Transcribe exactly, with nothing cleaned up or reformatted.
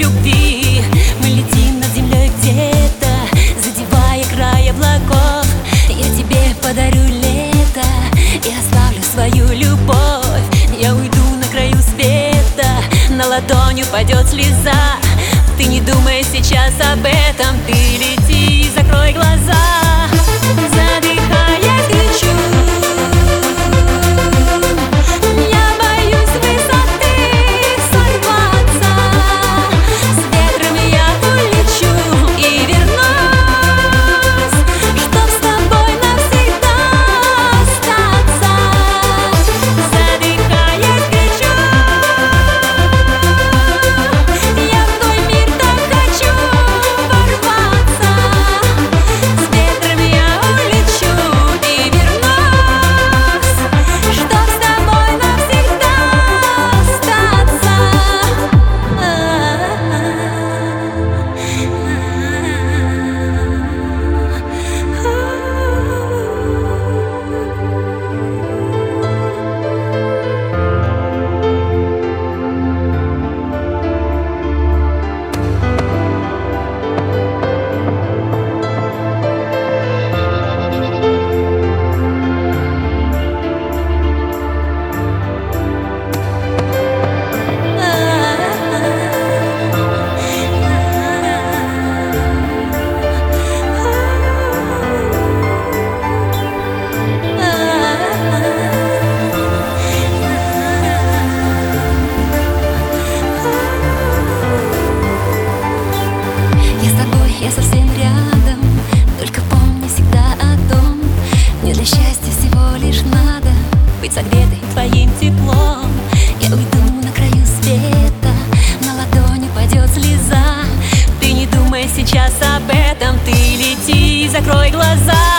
любви. Мы летим над землей где-то, задевая край облаков. Я тебе подарю лето и оставлю свою любовь. Я уйду на краю света, на ладонь упадет слеза. Ты не думай сейчас об этом, ты лети, закрой глаза. Задыхаясь, кричу, я боюсь высоты сорваться. С ветром я улечу и вернусь, чтоб с тобой навсегда остаться. Задыхаясь, кричу, я в твой мир так хочу ворваться. С ветром я улечу и вернусь, чтоб с тобой навсегда остаться. Я совсем рядом, только помни всегда о том, мне для счастья всего лишь надо быть согретой твоим теплом. Я уйду на краю света, на ладони упадет слеза. Ты не думай сейчас об этом, ты лети, закрой глаза.